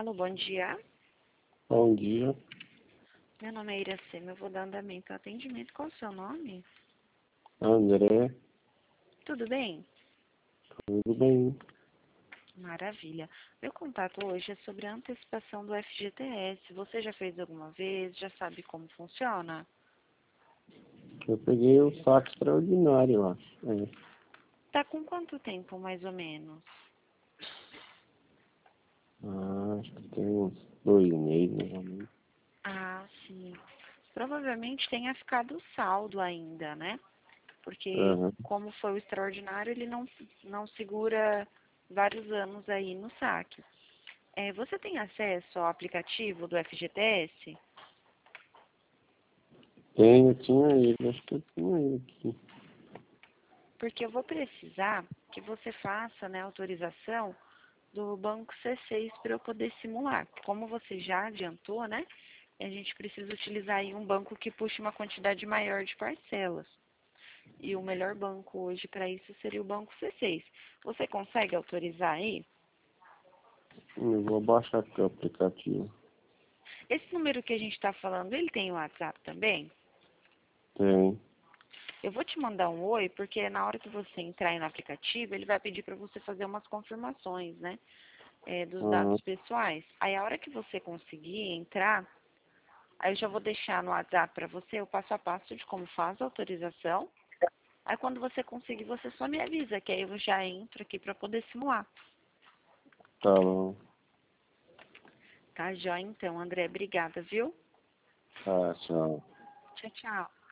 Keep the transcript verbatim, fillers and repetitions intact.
Alô, bom dia. Bom dia, Meu nome é Iracema, eu vou dar andamento ao atendimento. Qual o seu nome? André, Tudo bem? tudo bem? Maravilha. Meu contato hoje é sobre a antecipação do F G T S. Você já fez alguma vez? Já sabe como funciona? Eu peguei o saco extraordinário, eu acho. É. Tá com quanto tempo, mais ou menos? Ah, acho que tem uns dois meses, mais ou menos. Ah, sim. Provavelmente tenha ficado saldo ainda, né? Porque Aham. como foi o extraordinário, ele não, não segura vários anos aí no saque. É, você tem acesso ao aplicativo do F G T S? Tenho, eu tinha ele, acho que eu tinha ele aqui. Porque eu vou precisar que você faça, né, autorização do banco C seis para eu poder simular. Como você já adiantou, né, a gente precisa utilizar aí um banco que puxe uma quantidade maior de parcelas. E o melhor banco hoje para isso seria o banco C seis. Você consegue autorizar aí? Eu vou baixar aqui o aplicativo. Esse número que a gente está falando, ele tem o WhatsApp também? Tem. Eu vou te mandar um oi, porque na hora que você entrar aí no aplicativo, ele vai pedir para você fazer umas confirmações, né? É, dos Aham, dados pessoais. Aí a hora que você conseguir entrar, aí eu já vou deixar no WhatsApp para você o passo a passo de como faz a autorização. Aí quando você conseguir, você só me avisa, que aí eu já entro aqui para poder simular. tá bom. Tá, joia? Então, André, obrigada, viu? Tá, tchau. Tchau, tchau.